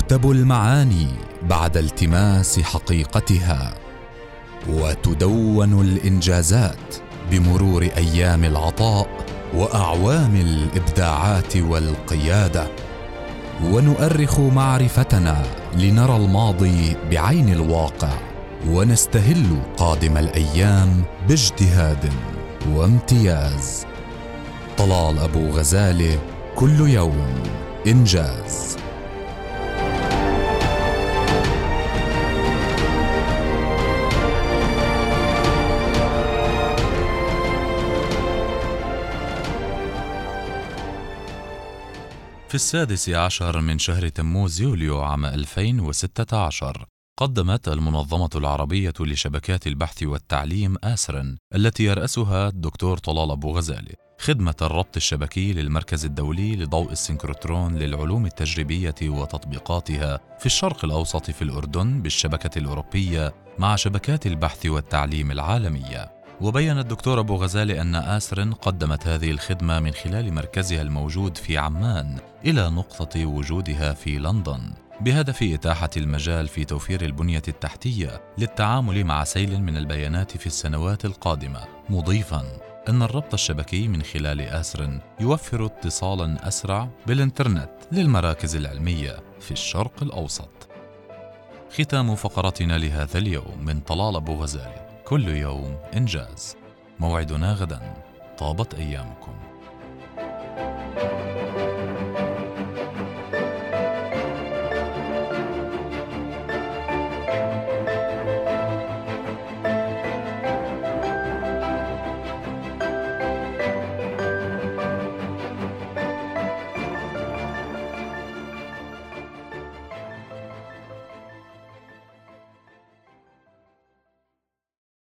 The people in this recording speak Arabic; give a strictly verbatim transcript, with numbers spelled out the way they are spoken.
تكتب المعاني بعد التماس حقيقتها، وتدون الإنجازات بمرور أيام العطاء وأعوام الإبداعات والقيادة، ونؤرخ معرفتنا لنرى الماضي بعين الواقع، ونستهل قادم الأيام باجتهاد وامتياز. طلال أبو غزالة، كل يوم إنجاز. في السادس عشر من شهر تموز يوليو عام ألفين وستة عشر قدمت المنظمة العربية لشبكات البحث والتعليم آسرن، التي يرأسها الدكتور طلال أبو غزالة، خدمة الربط الشبكي للمركز الدولي لضوء السنكروترون للعلوم التجريبية وتطبيقاتها في الشرق الأوسط في الأردن بالشبكة الأوروبية مع شبكات البحث والتعليم العالمية. وبيّن الدكتور أبو غزالة أن آسرن قدمت هذه الخدمة من خلال مركزها الموجود في عمان إلى نقطة وجودها في لندن، بهدف إتاحة المجال في توفير البنية التحتية للتعامل مع سيل من البيانات في السنوات القادمة، مضيفاً أن الربط الشبكي من خلال آسرن يوفر اتصالاً أسرع بالإنترنت للمراكز العلمية في الشرق الأوسط. ختام فقرتنا لهذا اليوم من طلال أبو غزالة، كل يوم إنجاز. موعدنا غدا، طابت أيامكم.